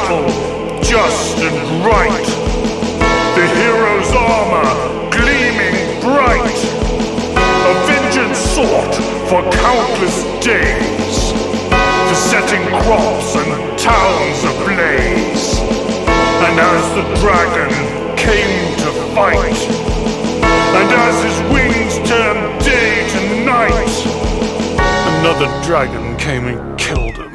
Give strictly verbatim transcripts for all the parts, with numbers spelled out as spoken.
battle, just and right. The hero's armor gleaming bright, a vengeance sought for countless days, for setting crops and towns ablaze. And as the dragon came to fight, and as his wings turned day to night, another dragon came and killed him.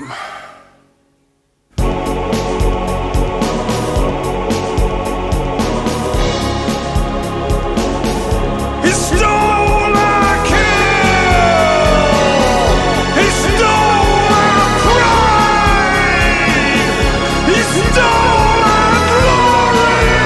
He stole our kill! He stole our pride! He stole our glory!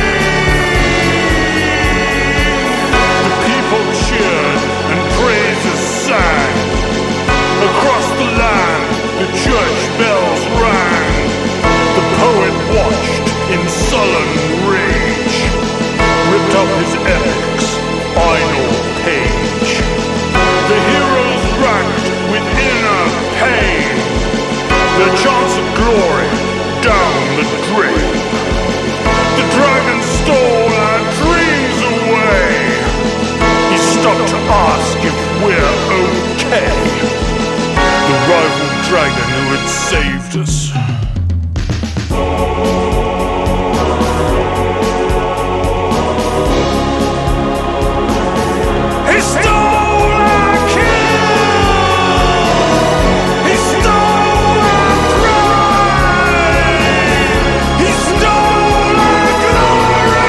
The people cheered and praises sang. Across the land, the church bells rang. The poet watched in sullen rage, ripped up his epic's final page. The heroes racked with inner pain, their chance of glory down the drain. The dragon stole our dreams away. He stopped to ask if we're okay. The rival dragon who had saved us. He stole our kill! He stole our pride! He stole our glory!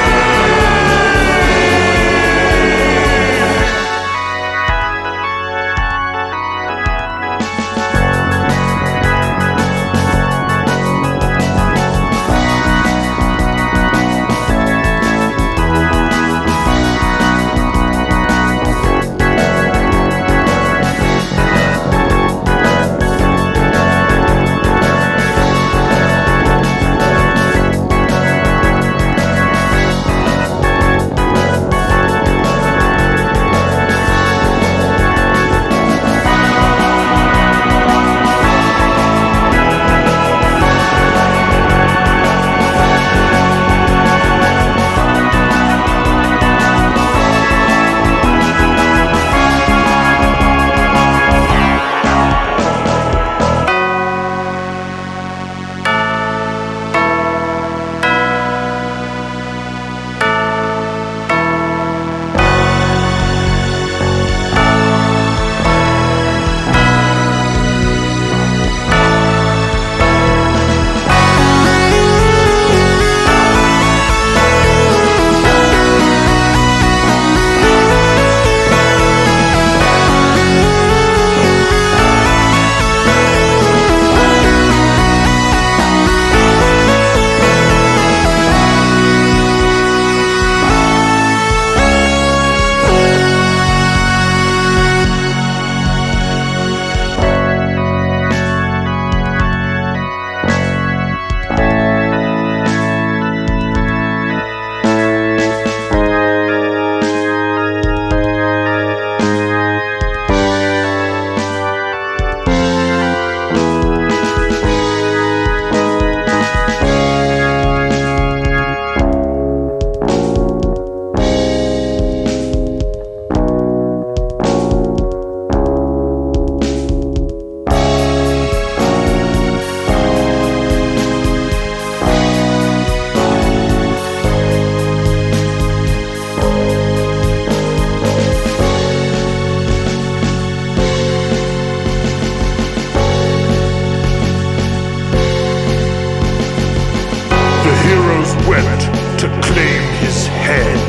Wept to claim his head,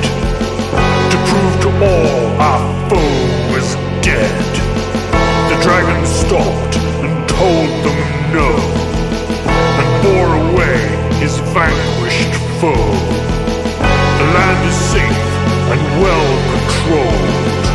to prove to all our foe was dead. The dragon stopped and told them no, and bore away his vanquished foe. The land is safe and well patrolled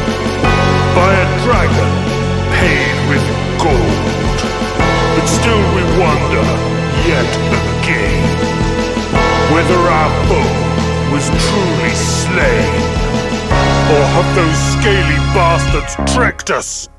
by a dragon paid with gold. But still we wonder yet again whether our foe was truly slain, or have those scaly bastards tricked us?